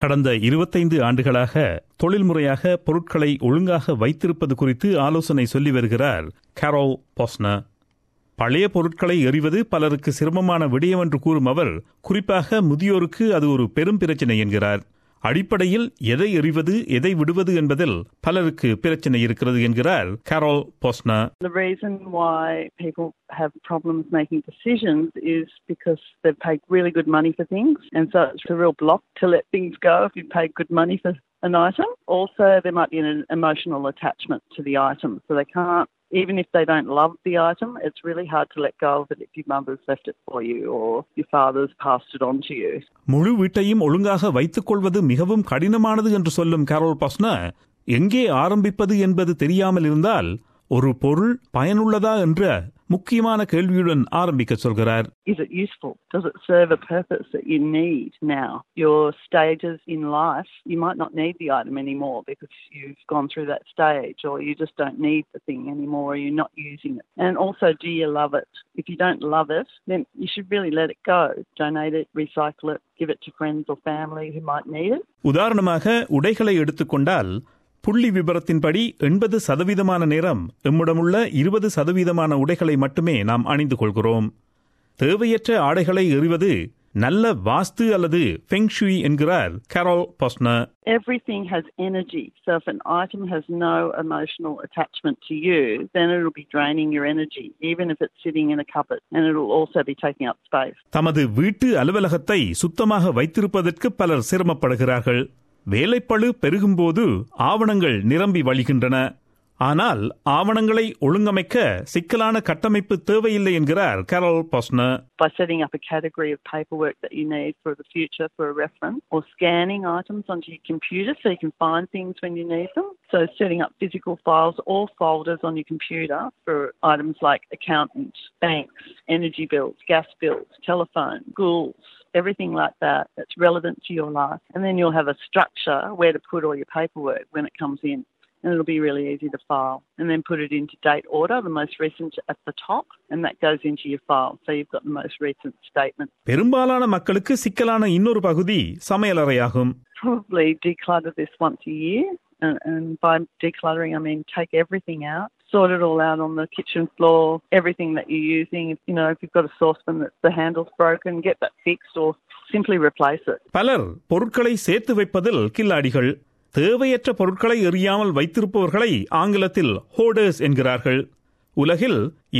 கடந்த 25 ஆண்டுகளாக தொழில்முறையாக பொருட்களை ஒழுங்காக வைத்திருப்பது குறித்து ஆலோசனை சொல்லி வருகிறார் கேரோல் போஸ்னர். பழைய பொருட்களை எறிவது பலருக்கு சிரமமான விடயம் என்று கூறும் அவர், குறிப்பாக முதியோருக்கு அது ஒரு பெரும் பிரச்சனை என்கிறார். அடிப்படையில் எதை எறிவது எதை விடுவது என்பதில் பலருக்கு பிரச்சனை இருக்கிறது என்கிறார் Carol Posner. The reason why people have problems making decisions is because they've paid really good money for things, and so it's a real block to let things go if you paid good money for an item. Also, there might be an emotional attachment to the item, so they can't, even if they don't love the item, it's really hard to let go of it if your mother's left it for you or your father's passed it on to you. முழு வீட்டையும் ஒழுங்காக வைத்துக் கொள்வது மிகவும் கடினமானது என்று சொல்லும் carol போஸ்னர், எங்கே ஆரம்பிப்பது என்பது தெரியாமல் இருந்தால் ஒரு பொருள் பயனுள்ளதா என்ற முக்கியமான கேள்வியுடன் ஆரம்பிக்க சொல்கிறார். Is it useful? Does it serve a purpose that you need now? Your stages in life, you might not need the item anymore because you've gone through that stage, or you just don't need the thing anymore, or you're not using it. And also, do you love it? If you don't love it, then you should really let it go. Donate it, recycle it, give it to friends or family who might need it. உதாரணமாக உடைகளை எடுத்துக்கொண்டால், புள்ளி விபரத்தின்படி 80% நேரம் எம்மிடமுள்ள 20% உடைகளை மட்டுமே நாம் அணிந்து கொள்கிறோம். தேவையற்ற ஆடைகளை எறிவது நல்ல வாஸ்து அல்லது ஃபெங் ஷுய் என்கிறார் Carol Posner. Everything has energy. So if an item has no emotional attachment to you, then it'll be draining your energy, even if it's sitting in a cupboard, and it'll also be taking up space. தமது வீட்டு அலுவலகத்தை சுத்தமாக வைத்திருப்பதற்கு பலர் சிரமப்படுகிறார்கள். வேலைப்பளு பெருகும்போது ஆவணங்கள் நிரம்பி வழிகின்றன. ஆனால் ஆவணங்களை ஒழுங்கமைக்க சிக்கலான கட்டமைப்பு தேவையில்லை என்கிறார் Carol Posner. By setting up a category of paperwork that you need for the future for a reference, or scanning items onto your computer so you can find things when you need them. So setting up physical files or folders on your computer for items like accountant, banks, energy bills, gas bills, telephone, schools, everything like that that's relevant to your life. And then you'll have a structure where to put all your paperwork when it comes in. And it'll be really easy to file. And then put it into date order, the most recent at the top, and that goes into your file. So you've got the most recent statement. பெரும்பாலான மக்களுக்கு சிக்கலான இன்னொரு பகுதி சமையலறையாகும். Probably declutter this once a year. And by decluttering, I mean take everything out. Sort it all out on the kitchen floor, everything that you're using. If you've got a saucepan that the handle's broken, get that fixed or simply replace it. பலர் பொருட்களை சேர்த்து வைப்பதில் கில்லாடிகள். தேவையற்ற பொருட்களை எறியாமல் வைத்திருப்பவர்களை ஆங்கிலத்தில் ஹோர்டர்ஸ் என்கிறார்கள். உலகில்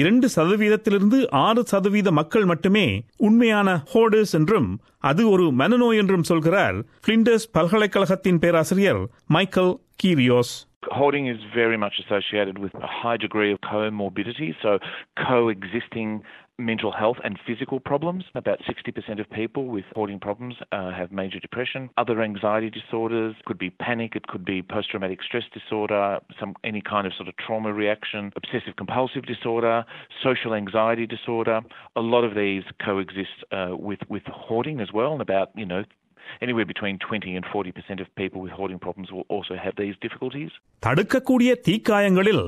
2% 6% மக்கள் மட்டுமே உண்மையான ஹோர்டர்ஸ் என்றும் அது ஒரு மனநோய் என்றும் சொல்கிறார் பிளிண்டர்ஸ் பல்கலைக்கழகத்தின் பேராசிரியர் Michael Kyrios. Hoarding is very much associated with a high degree of comorbidity, so coexisting mental health and physical problems. About 60% of people with hoarding problems have major depression. Other anxiety disorders could be panic, it could be post-traumatic stress disorder, any kind of sort of trauma reaction, obsessive compulsive disorder, social anxiety disorder. A lot of these coexist with hoarding as well, and about, anywhere between 20 and 40% of people with hoarding problems will also have these difficulties. தடுக்கக்கூடிய தீக்காயங்களில்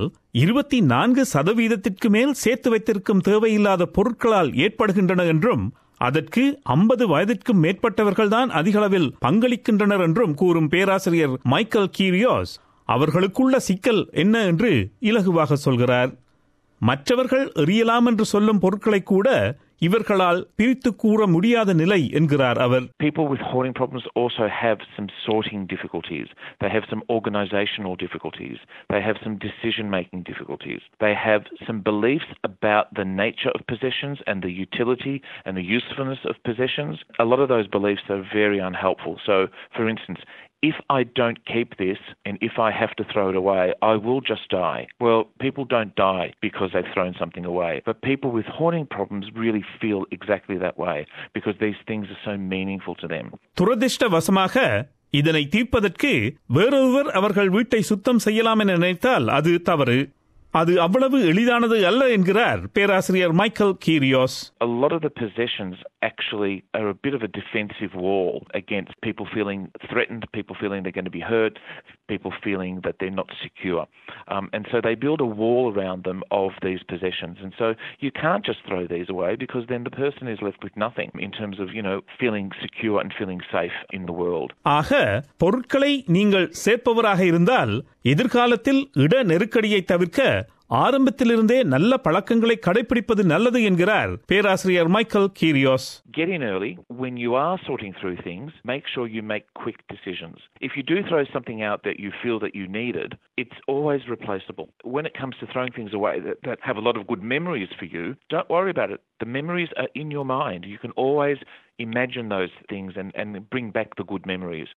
24% மேல் சேர்த்து வைத்திருக்கும் தேவையில்லாத பொருட்களால் ஏற்படுகின்றன என்றும் அதற்கு 50 வயதிற்கும் மேற்பட்டவர்கள்தான் அதிகளவில் பங்களிக்கின்றனர் என்றும் கூறும் பேராசிரியர் மைக்கேல் கீரியோஸ் அவர்களுக்குள்ள சிக்கல் என்ன என்று இலகுவாக சொல்கிறார். மற்றவர்கள் எறியலாம் என்று சொல்லும் பொருட்களை கூட இவர்களால் பிரித்து கூற முடியாத நிலை என்கிறார் அவர். People with hoarding problems also have some sorting difficulties. They have some organizational difficulties. They have some decision-making difficulties. They have some beliefs about the nature of possessions and the utility and the usefulness of possessions. A lot of those beliefs are very unhelpful. So, for instance, if I don't keep this and if I have to throw it away, I will just die. Well, people don't die because they've thrown something away. But people with hoarding problems really feel exactly that way because these things are so meaningful to them. துரதிர்ஷ்டவசமாக இதனை தீர்ப்பதற்கு வேறொருவர் அவர்கள் வீட்டை சுத்தம் செய்யலாம் என நினைத்தால் அது தவறு. அது அவ்வளவு எளிதானது அல்ல என்கிறார் பேராசிரியர் Michael Kyrios. A lot of the possessions actually are a bit of a defensive wall against people feeling threatened, people feeling they're going to be hurt, people feeling that they're not secure. And so they build a wall around them of these possessions. And so you can't just throw these away because then the person is left with nothing in terms of, feeling secure and feeling safe in the world. ஆக பொருட்களை நீங்கள் சேர்ப்பவராக இருந்தால் எதிர்காலத்தில் இட நெருக்கடியை தவிர்க்க ஆரம்பத்திலிருந்தே நல்ல பழக்கங்களை கடைபிடிப்பது நல்லது என்கிறார் பேராசிரியர் Michael Kyrios. Get in early. When you are sorting through things, make sure you make quick decisions. If you do throw something out that you feel that you needed, it's always replaceable. When it comes to throwing things away that have a lot of good memories for you, don't worry about it. The memories are in your mind. You can always imagine those things and bring back the good memories.